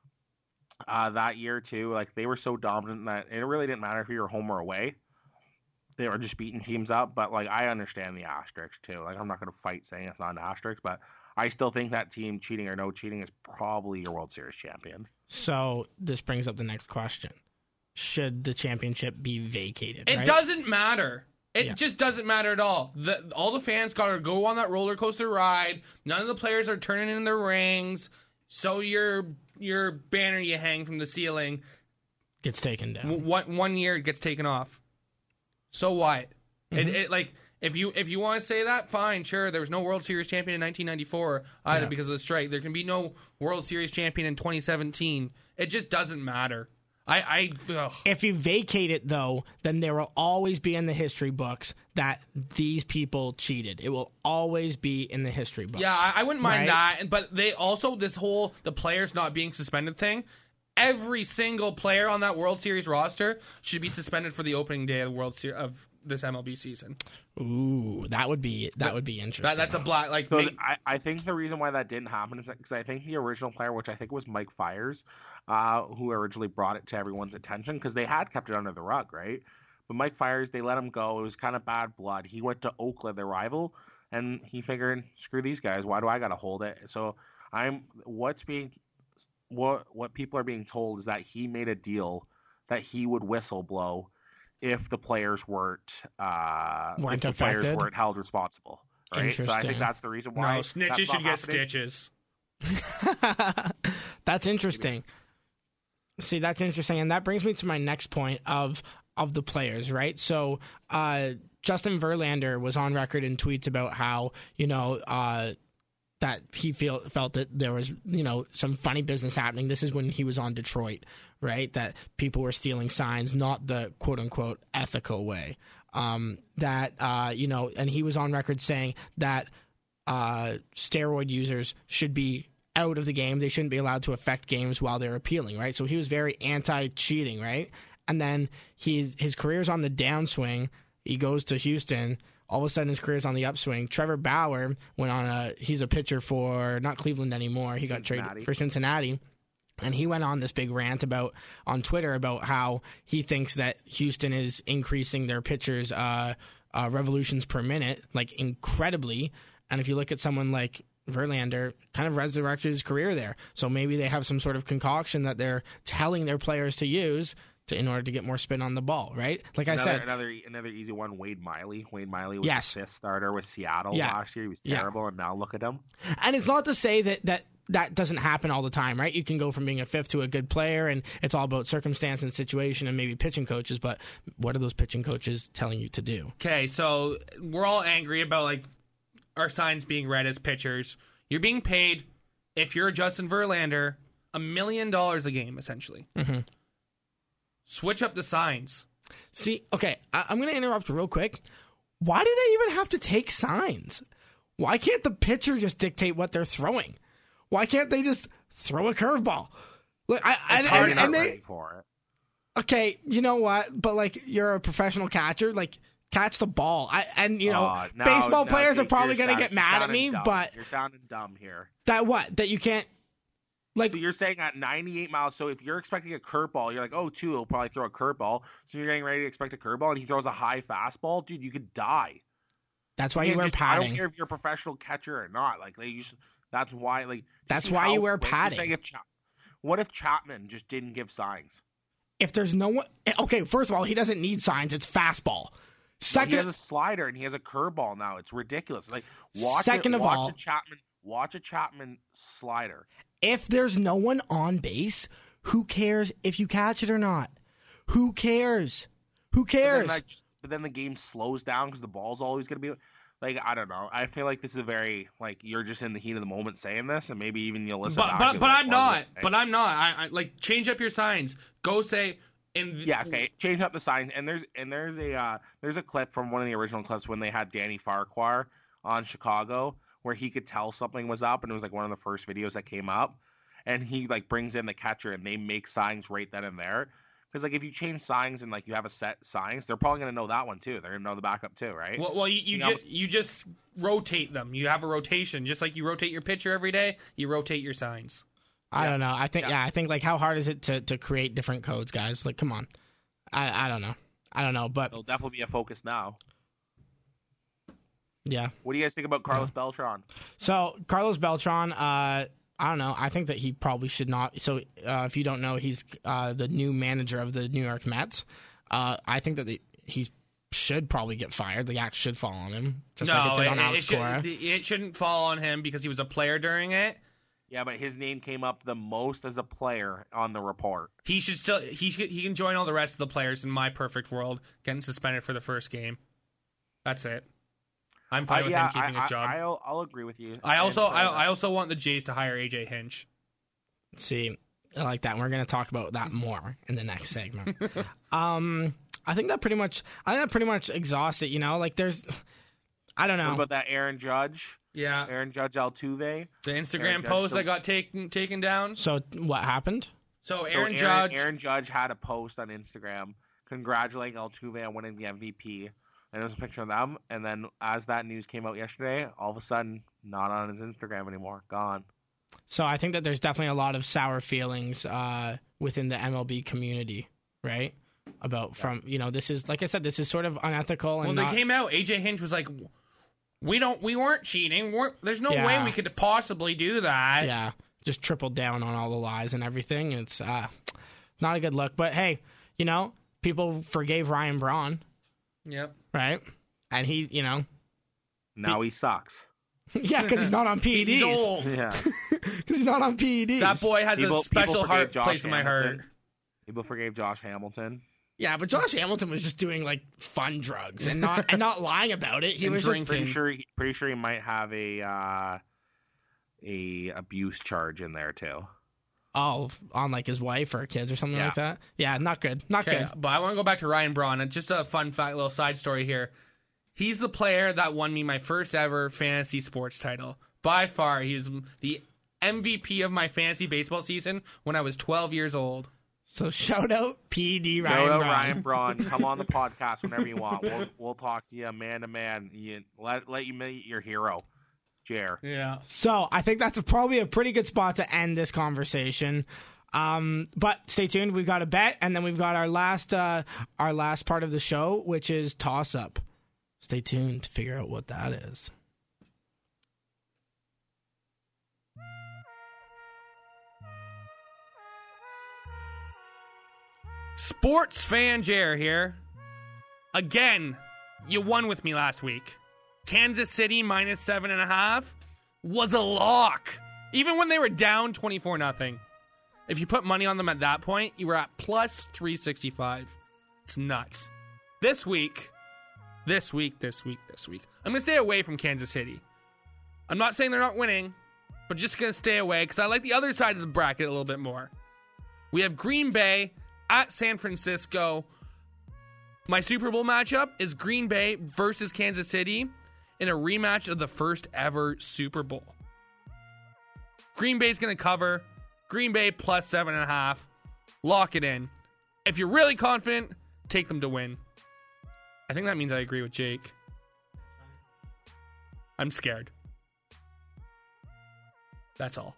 uh, that year too. Like, they were so dominant that it really didn't matter if you were home or away. They were just beating teams up, but like I understand the asterisk too. Like, I'm not gonna fight saying it's not an asterisk, but I still think that team, cheating or no cheating, is probably your World Series champion. So this brings up the next question: should the championship be vacated? It right? doesn't matter. It Yeah. just doesn't matter at all. The, all the fans got to go on that roller coaster ride. None of the players are turning in their rings. So your your banner you hang from the ceiling, Gets taken down. w- one one year it gets taken off. So what? It, Mm-hmm. it like if you if you want to say that, fine, sure. There was no World Series champion in nineteen ninety-four either Yeah. because of the strike. There can be no World Series champion in twenty seventeen. It just doesn't matter. I, I ugh. If you vacate it, though, then there will always be in the history books that these people cheated. It will always be in the history books. Yeah, I, I wouldn't mind right? that. But they also, this whole, the players not being suspended thing, every single player on that World Series roster should be suspended for the opening day of the World Series of this M L B season. Ooh, that would be that would be interesting. That, that's a black, like, So make, I, I think the reason why that didn't happen is because I think the original player, which I think was Mike Fiers, uh, who originally brought it to everyone's attention, because they had kept it under the rug, right? But Mike Fiers, they let him go. It was kind of bad blood. He went to Oakland, their rival, and he figured, screw these guys. Why do I got to hold it? So I'm what's being what what people are being told is that he made a deal that he would whistle blow if the players weren't uh, Weren't if the players affected? weren't held responsible. Right. So I Interesting. think that's the reason no, why. snitches that's should not get happening. stitches. That's interesting. See, that's interesting, and that brings me to my next point of of the players, right? So, uh, Justin Verlander was on record in tweets about how you know uh, that he feel felt that there was you know some funny business happening. This is when he was on Detroit, right? That people were stealing signs, not the quote unquote ethical way. Um, that uh, you know, and he was on record saying that uh, steroid users should be out of the game. They shouldn't be allowed to affect games while they're appealing, right? So he was very anti-cheating, right? And then he his career's on the downswing. He goes to Houston. All of a sudden, his career's on the upswing. Trevor Bauer went on a. He's a pitcher for not Cleveland anymore. He got Cincinnati. traded for Cincinnati. And he went on this big rant about on Twitter about how he thinks that Houston is increasing their pitchers' uh, uh, revolutions per minute, like incredibly. And if you look at someone like Verlander, kind of resurrected his career there. So maybe they have some sort of concoction that they're telling their players to use to, in order to get more spin on the ball, right? Like I another, said, another another easy one. Wade Miley. Wade Miley was Yes. the fifth starter with Seattle Yeah. last year. He was Yeah. terrible, and now look at him. and it's not to say that that. That doesn't happen all the time, right? You can go from being a fifth to a good player, and it's all about circumstance and situation and maybe pitching coaches, but what are those pitching coaches telling you to do? Okay, so we're all angry about like our signs being read as pitchers. You're being paid, if you're Justin Verlander, a million dollars a game, essentially. Mm-hmm. Switch up the signs. See, okay, I- I'm going to interrupt real quick. Why do they even have to take signs? Why can't the pitcher just dictate what they're throwing? Why can't they just throw a curveball? Look, I, It's and, hard and, You're and not they, ready for it. okay, you know what? But like, you're a professional catcher, like catch the ball. I and you know, Uh, now- baseball now, players are Jake, probably you're going to sound- get mad you're at me, sounding dumb. but You're sounding dumb here. that what? That you can't like So you're saying at ninety-eight miles. So if you're expecting a curveball, you're like, oh, two, he'll probably throw a curveball. So you're getting ready to expect a curveball, and he throws a high fastball, dude. You could die. that's why you can't wear just- I don't padding. care if you're a professional catcher or not. Like, like you should, that's why. Like, do That's see why how you wear quick- you're padding. saying if Cha- what if Chapman just didn't give signs? If there's no one, okay, first of all, he doesn't need signs. It's fastball. No, Second, he has a slider and he has a curveball now. It's ridiculous. Like, watch Second it, of watch all- a Chapman, watch a Chapman slider. if there's no one on base, who cares if you catch it or not? Who cares? Who But then, cares? like, but then the game slows down because the ball's always going to be like, I don't know. I feel like this is a very like you're just in the heat of the moment saying this, and maybe even you'll listen. But back but and but like, I'm what was not. I saying? But I'm not. I, I like change up your signs. Go say in Yeah, okay. Change up the signs, and there's and there's a uh, there's a clip from one of the original clips when they had Danny Farquhar on Chicago where he could tell something was up, and it was like one of the first videos that came up, and he like brings in the catcher, and they make signs right then and there. Because like if you change signs and like you have a set signs, they're probably gonna know that one too. They're gonna know the backup too, right? Well, well, you, you You just almost- you just rotate them. You have a rotation, just like you rotate your pitcher every day. You rotate your signs. I yeah. don't know. I think Yeah. yeah. I think like how hard is it to, to create different codes, guys? Like, come on. I I don't know. I don't know, but It'll definitely be a focus now. yeah. What do you guys think about Carlos Beltran? So Carlos Beltran, uh, I don't know. I think that he probably should not. So uh, if you don't know, he's uh, the new manager of the New York Mets. Uh, I think that the, he should probably get fired. The axe should fall on him, just no, like it did on it, it, Alex should, Cora. it shouldn't fall on him because he was a player during it. Yeah, but his name came up the most as a player on the report. He should still he should, he can join all the rest of the players in my perfect world, getting suspended for the first game. That's it. I'm fine Uh, with yeah, him keeping I, his job. I, I'll, I'll agree with you. I also And so I, that- I also want the Jays to hire A J Hinch. See, I like that. We're going to talk about that more in the next segment. um, I think that pretty much. I think that pretty much exhausts it. You know, like there's. I don't know. What about that Aaron Judge? Yeah. Aaron Judge Altuve. The Instagram Aaron post Judge that got taken taken down. So what happened? So So Aaron Aaron, Judge. Aaron Judge had a post on Instagram congratulating Altuve on winning the M V P. And it was a picture of them. And then as that news came out yesterday, all of a sudden, not on his Instagram anymore. Gone. So I think that there's definitely a lot of sour feelings uh, within the M L B community, right? About from you know this is like I said, this is sort of unethical and well, not, they came out. A J Hinch was like, "We don't. We weren't cheating. We're, there's no Yeah. way we could possibly do that." yeah, just tripled down on all the lies and everything. It's uh, not a good look. But hey, you know, people forgave Ryan Braun, Yep. right? And he, you know, Now he sucks. yeah, because he's not on P E Ds. He's old. Yeah. Because he's not on P E Ds. That boy has People- a special people heart forgave Josh place in my heart. Hamilton. People forgave Josh Hamilton. Yeah, but Josh Hamilton was just doing like fun drugs and not and not lying about it. He And was drinking. Pretty sure. He, pretty sure he might have a uh, a abuse charge in there too. just oh on like his wife or kids or something Yeah. like that. Yeah, not good. Not Okay, good. but I want to go back to Ryan Braun. And just a fun fact, little side story here. He's the player that won me my first ever fantasy sports title. By far, he was the M V P of my fantasy baseball season when I was twelve years old. So shout out P E D Ryan Shout out Braun. Ryan Braun. Come on the podcast whenever you want. We'll we'll talk to you man to man. You let let you meet your hero, Jer. Yeah. So I think that's a, probably a pretty good spot to end this conversation. Um, but stay tuned. We've got a bet, and then we've got our last uh, our last part of the show, which is toss up. Stay tuned to figure out what that is. Sports fan Jer here. Again, you won with me last week. Kansas City minus seven and a half was a lock. Even when they were down twenty-four nothing. If you put money on them at that point, you were at plus three sixty-five. It's nuts. This week, this week, this week, this week, I'm going to stay away from Kansas City. I'm not saying they're not winning, but just going to stay away because I like the other side of the bracket a little bit more. We have Green Bay at San Francisco. My Super Bowl matchup is Green Bay versus Kansas City in a rematch of the first ever Super Bowl. Green Bay's going to cover. Green Bay plus seven and a half. Lock it in. If you're really confident, take them to win. I think that means I agree with Jake. I'm scared. That's all.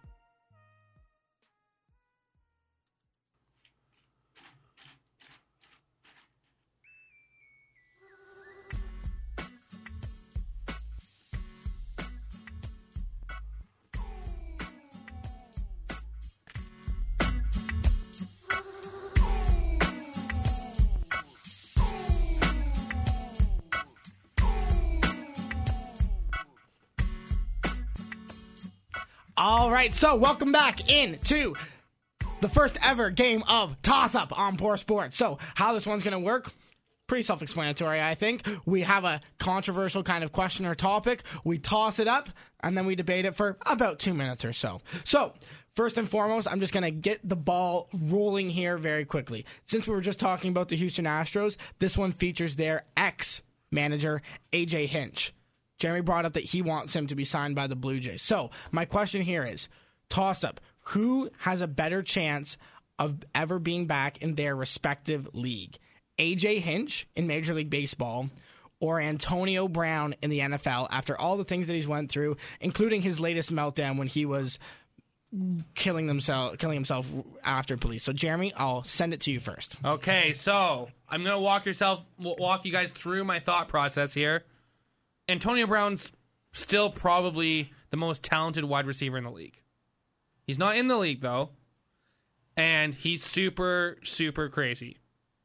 All right, so welcome back into the first ever game of Toss Up on Poor Sports. So how this one's going to work? Pretty self-explanatory, I think. We have a controversial kind of question or topic. We toss it up, and then we debate it for about two minutes or so. So first and foremost, I'm just going to get the ball rolling here very quickly. Since we were just talking about the Houston Astros, this one features their ex-manager, A J Hinch. Jeremy brought up that he wants him to be signed by the Blue Jays. So my question here is, toss-up, who has a better chance of ever being back in their respective league? A J Hinch in Major League Baseball or Antonio Brown in the N F L after all the things that he's went through, including his latest meltdown when he was killing himself, killing himself after police. So Jeremy, I'll send it to you first. Okay, so I'm gonna walk yourself, walk you guys through my thought process here. Antonio Brown's still probably the most talented wide receiver in the league. He's not in the league though, and he's super, super crazy.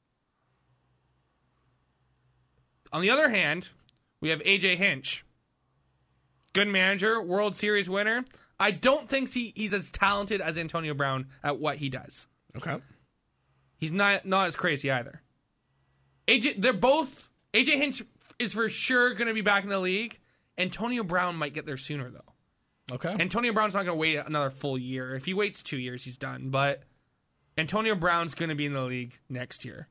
On the other hand, we have A J Hinch. Good manager, World Series winner. I don't think he, he's as talented as Antonio Brown at what he does. Okay. He's not not as crazy either. A J, they're both. A J Hinch is for sure going to be back in the league. Antonio Brown might get there sooner though. Okay. Antonio Brown's not going to wait another full year. If he waits two years, he's done. But Antonio Brown's going to be in the league next year.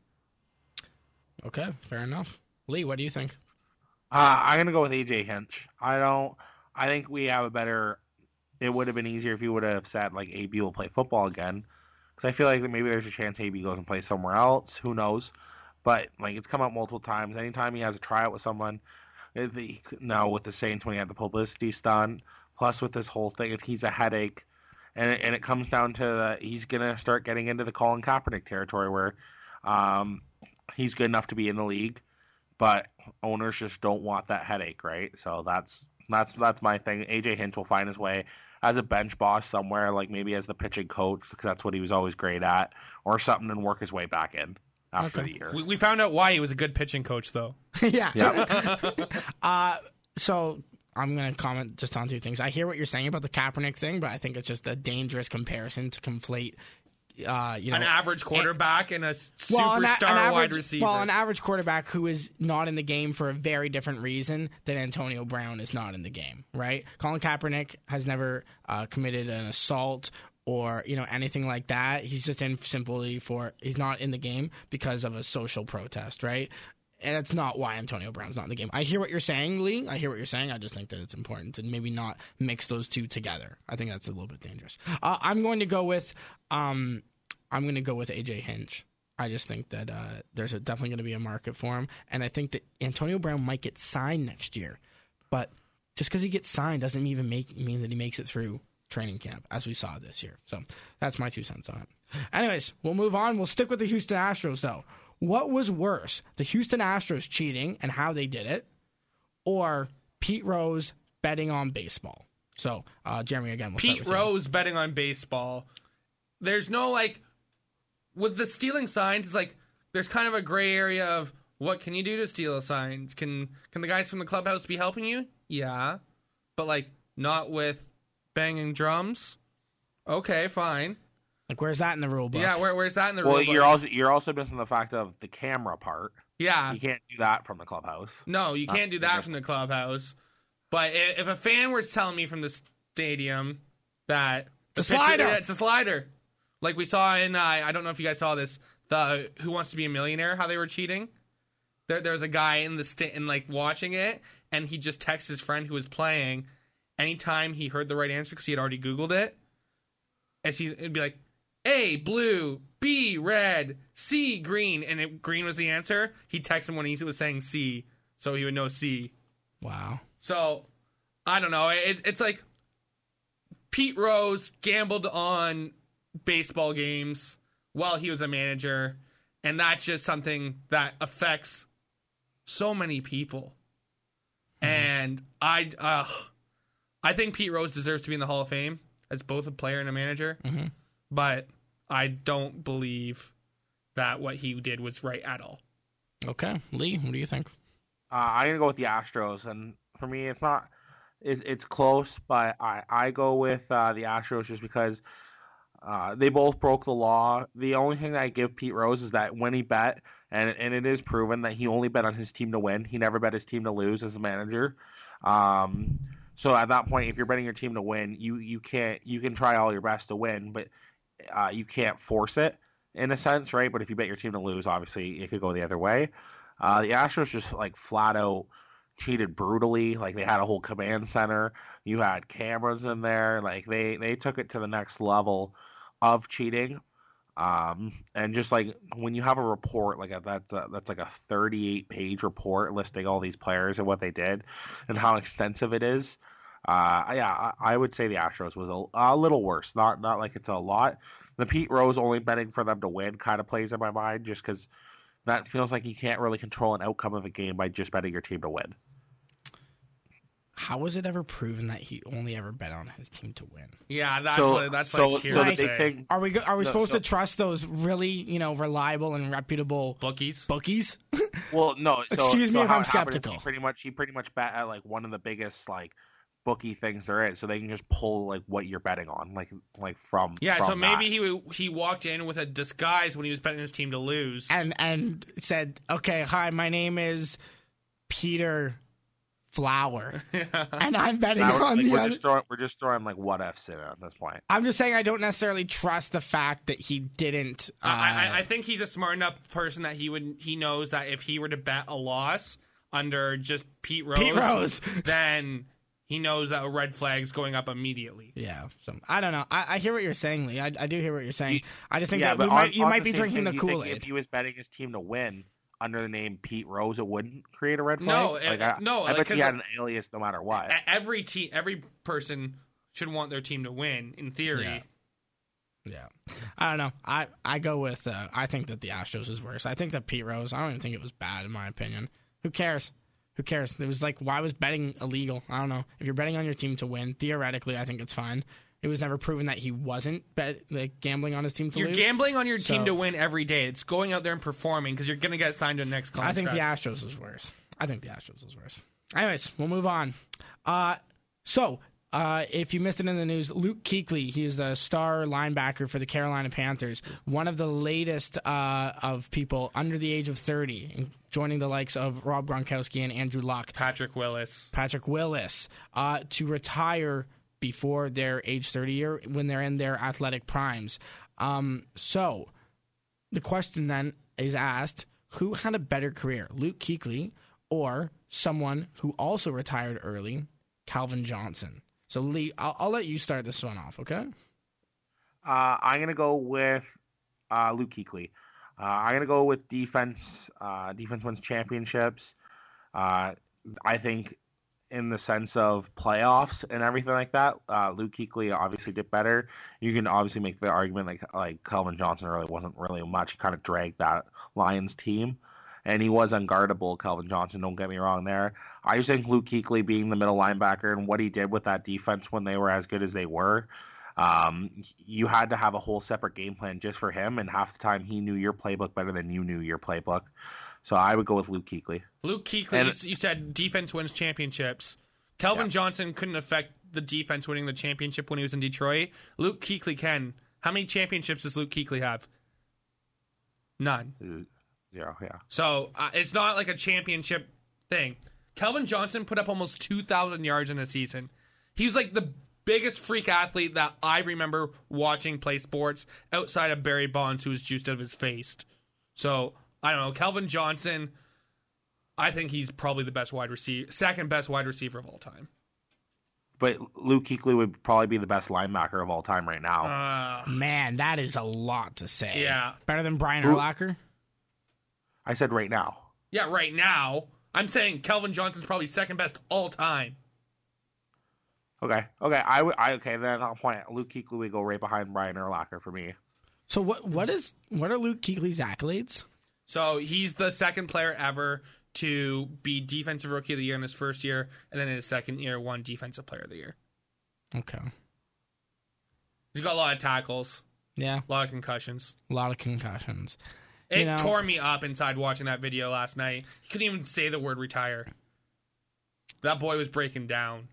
Okay, fair enough. Lee, what do you think? Uh, I'm gonna go with A J Hinch. I don't. I think we have a better. It would have been easier if you would have said like A B will play football again, because I feel like maybe there's a chance A B goes and plays somewhere else. Who knows? But like it's come up multiple times. Anytime he has a tryout with someone, the, now with the Saints when he had the publicity stunt, plus with this whole thing, he's a headache, and it, and it comes down to the, he's gonna start getting into the Colin Kaepernick territory where, um, he's good enough to be in the league, but owners just don't want that headache, right? So that's that's that's my thing. A J Hinch will find his way as a bench boss somewhere, like maybe as the pitching coach, because that's what he was always great at, or something, and work his way back in after Okay. the year. We, we found out why he was a good pitching coach, though. yeah. Yeah. uh, so I'm going to comment just on two things. I hear what you're saying about the Kaepernick thing, but I think it's just a dangerous comparison to conflate Uh, you know, an average quarterback and a superstar well, an, a- an average, wide receiver. Well, an average quarterback who is not in the game for a very different reason than Antonio Brown is not in the game, right? Colin Kaepernick has never uh, committed an assault or, you know, anything like that. He's just in simply for, he's not in the game because of a social protest, right? And that's not why Antonio Brown's not in the game. I hear what you're saying, Lee. I hear what you're saying. I just think that it's important to maybe not mix those two together. I think that's a little bit dangerous. Uh, I'm going to go with, um, I'm going to go with A J Hinch. I just think that uh, there's a, definitely going to be a market for him, and I think that Antonio Brown might get signed next year. But just because he gets signed doesn't even make mean that he makes it through training camp, as we saw this year. So that's my two cents on it. Anyways, we'll move on. We'll stick with the Houston Astros, though. What was worse, the Houston Astros cheating and how they did it, or Pete Rose betting on baseball? So, uh, Jeremy, again, we'll Pete start with Rose betting on baseball. There's no, like, with the stealing signs, it's like, there's kind of a gray area of, what can you do to steal a sign? Can, can the guys from the clubhouse be helping you? Yeah. But, like, not with banging drums? Okay, fine. Like, where's that in the rule book? Yeah, where, where's that in the Well, rule book? you're also you're also missing the fact of the camera part. Yeah. You can't do that from the clubhouse. No, you That's can't do the that difference. from the clubhouse. But i- if a fan were telling me from the stadium that The pitcher- slider! yeah, it's a slider, like we saw in uh, I don't know if you guys saw this, the Who Wants to Be a Millionaire, how they were cheating. There, there was a guy in the sta- in like watching it, and he just texted his friend who was playing. Anytime he heard the right answer because he had already Googled it, and he it'd be like, A, blue, B, red, C, green, and it, green was the answer. He'd text him when he was saying C, so he would know C. Wow. So, I don't know. It, it's like Pete Rose gambled on baseball games while he was a manager, and that's just something that affects so many people. Mm-hmm. And I, uh, I think Pete Rose deserves to be in the Hall of Fame as both a player and a manager, Mm-hmm. but I don't believe that what he did was right at all. Okay. Lee, what do you think? Uh, I'm gonna go with the Astros, and for me, it's not. It, it's close, but I, I go with uh, the Astros just because uh, they both broke the law. The only thing that I give Pete Rose is that when he bet, and and it is proven that he only bet on his team to win. He never bet his team to lose as a manager. Um, so at that point, if you're betting your team to win, you you can't you can try all your best to win, but uh, you can't force it in a sense, right? But if you bet your team to lose, obviously it could go the other way. Uh, the Astros just like flat out cheated brutally. Like they had a whole command center. You had cameras in there. Like they, they took it to the next level of cheating. Um, and just like when you have a report like a, that's a, that's like a thirty-eight page report listing all these players and what they did and how extensive it is. Uh, yeah, I, I would say the Astros was a, a little worse. Not not like it's a lot. The Pete Rose only betting for them to win kind of plays in my mind just because that feels like you can't really control an outcome of a game by just betting your team to win. How was it ever proven that he only ever bet on his team to win? Yeah, that's So- like, that's so- like so the hearsay. big thing- Are we go- are we No, supposed so- to trust those really, you know, reliable and reputable Bookies. bookies? Well, no. So, Excuse me so if how I'm it happened is skeptical. He pretty much he pretty much bet at like one of the biggest like bookie things there is, so they can just pull like what you're betting on, like like from Yeah, so from maybe that. he w- he walked in with a disguise when he was betting his team to lose. and and said, "Okay, hi, my name is Peter flower, and I'm betting Now, on like, the we're other. just throwing we're just throwing like what ifs in it at this point. I'm just saying I don't necessarily trust the fact that he didn't. Uh, I, I, I think he's a smart enough person that he would he knows that if he were to bet a loss under just Pete Rose, Pete Rose. then he knows that a red flag's going up immediately. Yeah, so I don't know. I, I hear what you're saying, Lee. I, I do hear what you're saying. I just think Yeah, that but we on- might, you on might be same drinking thing, the do you think Kool-Aid. If he was betting his team to win under the name Pete Rose, it wouldn't create a red flag. No, like, it- I, no, I like, bet you 'cause, had like, an alias no matter what. E- Every team, every person should want their team to win. In theory, Yeah. Yeah, I don't know. I, I go with. Uh, I think that the Astros is worse. I think that Pete Rose. I don't even think it was bad in my opinion. Who cares? Who cares? It was like, why was betting illegal? I don't know. If you're betting on your team to win, theoretically, I think it's fine. It was never proven that he wasn't bet like gambling on his team to you're lose. gambling on your team So- to win every day. It's going out there and performing because you're going to get signed to the next I contract. think the Astros was worse. I think the Astros was worse. Anyways, we'll move on. Uh, so, uh, if you missed it in the news, Luke Kuechly, he is the star linebacker for the Carolina Panthers, one of the latest uh, of people under the age of thirty, joining the likes of Rob Gronkowski and Andrew Luck, Patrick Willis. Patrick Willis, uh, to retire before their age thirty year when they're in their athletic primes. Um, so, the question then is asked, who had a better career, Luke Kuechly or someone who also retired early, Calvin Johnson? So, Lee, I'll, I'll let you start this one off, okay? Uh, I'm gonna go with uh, Luke Kuechly. Uh, I'm gonna go with defense. Uh, defense wins championships. Uh, I think, in the sense of playoffs and everything like that, uh, Luke Kuechly obviously did better. You can obviously make the argument like like Calvin Johnson really wasn't really much. He kind of dragged that Lions team, and he was unguardable. Calvin Johnson, don't get me wrong there. I just think Luke Kuechly being the middle linebacker and what he did with that defense when they were as good as they were. Um, you had to have a whole separate game plan just for him, and half the time he knew your playbook better than you knew your playbook. So I would go with Luke Kuechly. Luke Kuechly, And- you, you said defense wins championships. Calvin Yeah. Johnson couldn't affect the defense winning the championship when he was in Detroit. Luke Kuechly can. How many championships does Luke Kuechly have? None. Zero, yeah. So uh, it's not like a championship thing. Calvin Johnson put up almost two thousand yards in a season. He was like the biggest freak athlete that I remember watching play sports outside of Barry Bonds, who was juiced out of his face. So, I don't know. Calvin Johnson, I think he's probably the best wide receiver, second best wide receiver of all time. But Luke Kuechly would probably be the best linebacker of all time right now. Uh, Man, that is a lot to say. Yeah. Better than Brian Who- Urlacher? I said right now. yeah, right now, I'm saying Calvin Johnson's probably second best all time. Okay, okay, I would. I okay then. I'll point. Luke Kuechly would go right behind Brian Urlacher for me. So, what what is what are Luke Kuechly's accolades? So he's the second player ever to be Defensive Rookie of the Year in his first year, and then in his second year, won Defensive Player of the Year. Okay. He's got a lot of tackles, Yeah, a lot of concussions. a lot of concussions. It You know- tore me up inside watching that video last night. He couldn't even say the word retire. That boy was breaking down.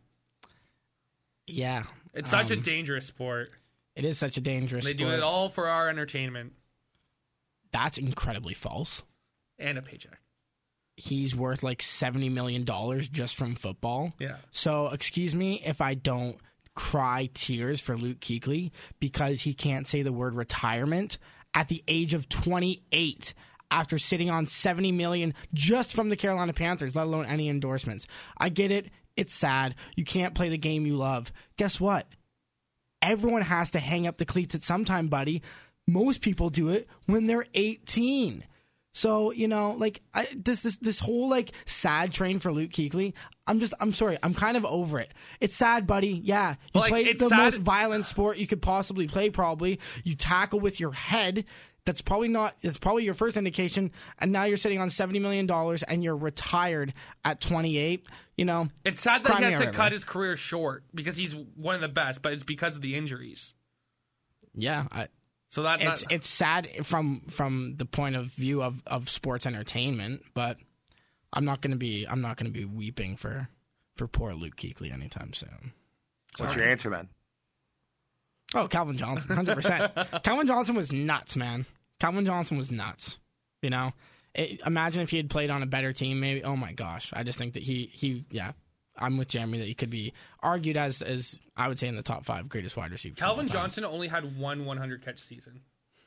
Yeah. It's such a Um, dangerous sport. It is such a dangerous They do sport. it all for our entertainment That's incredibly false. and a paycheck. He's worth like seventy million dollars just from football. Yeah. So, excuse me if I don't cry tears for Luke Kuechly because he can't say the word retirement at the age of twenty-eight after sitting on seventy million dollars just from the Carolina Panthers, let alone any endorsements. I get it. It's sad. You can't play the game you love. Guess what? Everyone has to hang up the cleats at some time, buddy. Most people do it when they're eighteen. So, you know, like I, this this this whole like sad train for Luke Kuechly, I'm just I'm sorry, I'm kind of over it. It's sad, buddy. Yeah, you But, like, play it's the sad- most violent sport you could possibly play. Probably you tackle with your head. That's probably not. It's probably your first indication, and now you're sitting on seventy million dollars, and you're retired at twenty-eight. You know, It's sad that cry he me has a to river. cut his career short because he's one of the best, but it's because of the injuries. Yeah, I, So that it's that- it's sad from from the point of view of, of sports entertainment, but I'm not gonna be I'm not gonna be weeping for for poor Luke Kuechly anytime soon. What's your answer then? Oh, Calvin Johnson, one hundred percent. Calvin Johnson was nuts, man. Calvin Johnson was nuts. You know, it, imagine if he had played on a better team. Maybe. Oh my gosh, I just think that he he yeah I'm with Jeremy that he could be argued as, as I would say, in the top five greatest wide receivers. Calvin of all time. Johnson only had one hundred catch season.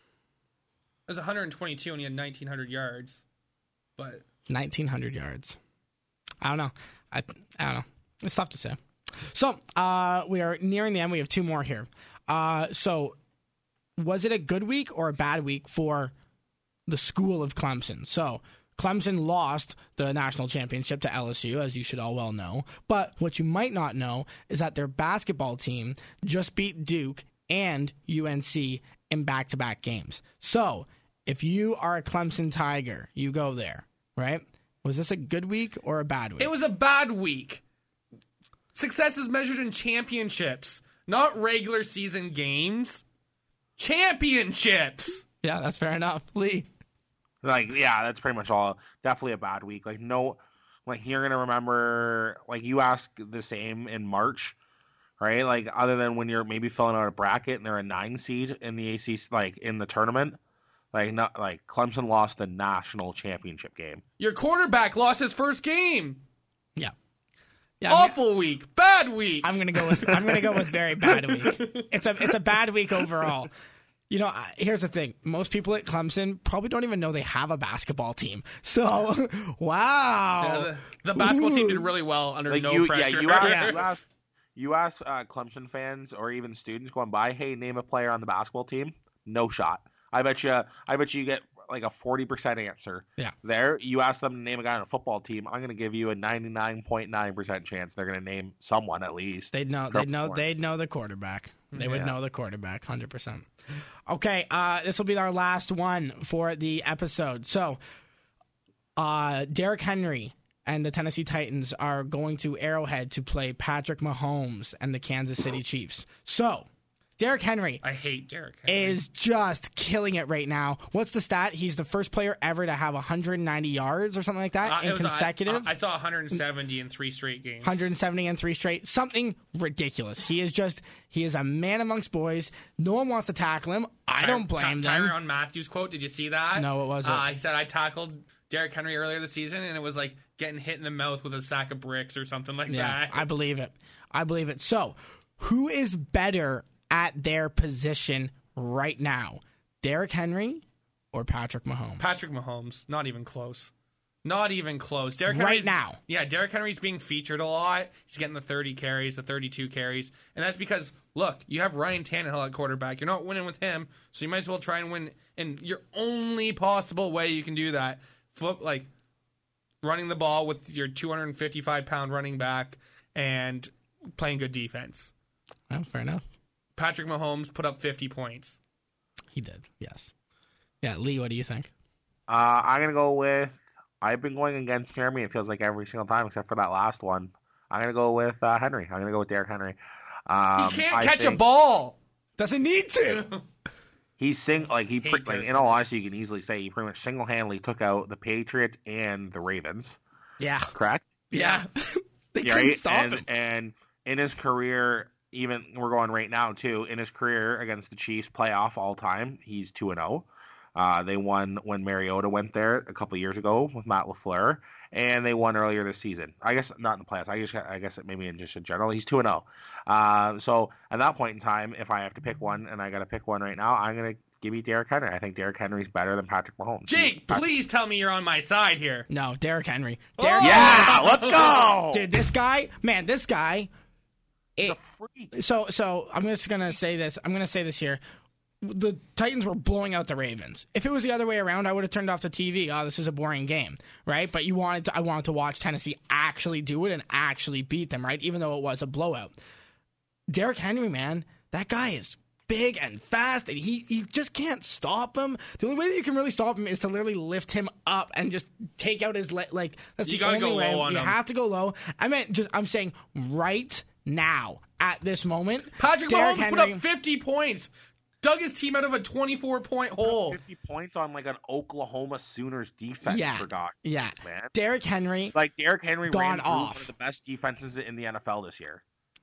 It was one hundred twenty-two and he had nineteen hundred yards. But nineteen hundred yards. I don't know. I I don't know. It's tough to say. So uh, we are nearing the end. We have two more here. Uh, so was it a good week or a bad week for the school of Clemson? So Clemson lost the national championship to L S U, as you should all well know. But what you might not know is that their basketball team just beat Duke and U N C in back-to-back games. So if you are a Clemson Tiger, you go there, right? Was this a good week or a bad week? it was a bad week. Success is measured in championships, not regular season games. Championships. Yeah, that's fair enough. Lee. Like, yeah, that's pretty much all. Definitely a bad week. Like, no, like, you're going to remember, like, you ask the same in March, right? Like, other than when you're maybe filling out a bracket and they're a nine seed in the A C C, like, in the tournament. Like, not like Clemson lost the national championship game. Your quarterback lost his first game. Yeah. Yeah, I'm Awful gonna, week. Bad week. I'm gonna go with I'm gonna go with very bad week. It's a it's a bad week overall. You know, here's the thing. Most people at Clemson probably don't even know they have a basketball team. So, wow. Yeah, the, the basketball team did really well under Like no you, pressure. yeah, you ask, you ask, you ask uh, Clemson fans or even students going by, hey, name a player on the basketball team. No shot. I bet you. I bet you get like a forty percent answer. Yeah. There, you ask them to name a guy on a football team. I'm going to give you a ninety-nine point nine percent chance they're going to name someone at least. They'd know. They'd know. They'd know the quarterback. They would Yeah. know the quarterback, one hundred percent. Okay, uh, this will be our last one for the episode. So, uh, Derrick Henry and the Tennessee Titans are going to Arrowhead to play Patrick Mahomes and the Kansas City Chiefs. So, Derrick Henry I hate Derrick Henry. is just killing it right now. What's the stat? He's the first player ever to have one hundred ninety yards or something like that Uh, it in was- consecutive. I, I saw one hundred seventy in three straight games. one hundred seventy and three straight. Something ridiculous. He is just, he is a man amongst boys. No one wants to tackle him. I don't blame Ty- them. Tyrann Matthews quote. Did you see that? No, what was it? Uh, he said, I tackled Derrick Henry earlier this season, and it was like getting hit in the mouth with a sack of bricks or something like Yeah, that. I believe it. I believe it. So, who is better at their position right now? Derrick Henry or Patrick Mahomes? Patrick Mahomes. Not even close. Not even close. Derrick Right Henry's, now. Yeah, Derrick Henry's being featured a lot. He's getting the thirty carries, the thirty-two carries. And that's because, look, you have Ryan Tannehill at quarterback. You're not winning with him, so you might as well try and win in your only possible way you can do that. Flip, like, running the ball with your two hundred fifty-five pound running back and playing good defense. Well, fair enough. Patrick Mahomes put up fifty points. He did, yes. Yeah, Lee, what do you think? Uh, I'm gonna go with. I've been going against Jeremy. It feels like every single time, except for that last one. I'm gonna go with uh, Henry. I'm gonna go with Derrick Henry. Um, He can't I catch a think ball. Doesn't need to. He's sing like he pre- Hate like Derrick in all honesty, you can easily say he pretty much single handedly took out the Patriots and the Ravens. Yeah. Correct. Yeah. They Yeah, couldn't right? stop and, him. and in his career, even we're going right now too. In his career against the Chiefs, playoff all time, he's two and zero. Uh, they won when Mariota went there a couple of years ago with Matt LaFleur, and they won earlier this season. I guess not in the playoffs. I guess I guess maybe in just in general, he's two and zero. Uh, so at that point in time, if I have to pick one, and I got to pick one right now, I'm gonna give me Derrick Henry. I think Derrick Henry's better than Patrick Mahomes. Jake, Patrick- please tell me you're on my side here. No, Derrick Henry. Oh! Derrick Yeah, let's go. Dude, this guy, man, this guy. He's It, a freak. so, so I'm just gonna say this. I'm gonna say this here. The Titans were blowing out the Ravens. If it was the other way around, I would have turned off the T V. Oh, this is a boring game, right? But you wanted to, I wanted to watch Tennessee actually do it and actually beat them, right? Even though it was a blowout. Derrick Henry, man, that guy is big and fast, and he you just can't stop him. The only way that you can really stop him is to literally lift him up and just take out his leg. Like that's You the gotta only go way. low on you him. have to go low. I meant just. I'm saying right now at this moment, Patrick Derrick Mahomes put Henry- up fifty points. Dug his team out of a twenty-four point hole. fifty points on like an Oklahoma Sooners defense Yeah, for God's yeah. sakes, man. Derrick Henry. Like Derrick Henry Gone ran through off. one of the best defenses in the N F L this year.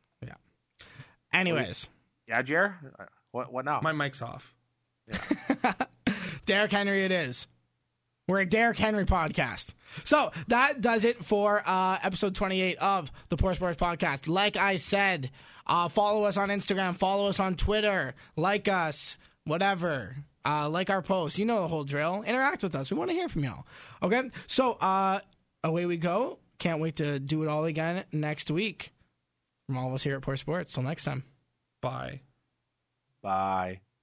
Anyways, Yeah, Jer? What what now? My mic's off. Derrick Henry, it is. We're a Derrick Henry podcast. So that does it for uh, episode twenty-eight of the Poor Sports Podcast. Like I said, uh, follow us on Instagram, follow us on Twitter, like us, whatever. Uh, like our posts. You know the whole drill. Interact with us. We want to hear from y'all. Okay? So uh, away we go. Can't wait to do it all again next week. From all of us here at Poor Sports. Till next time. Bye. Bye.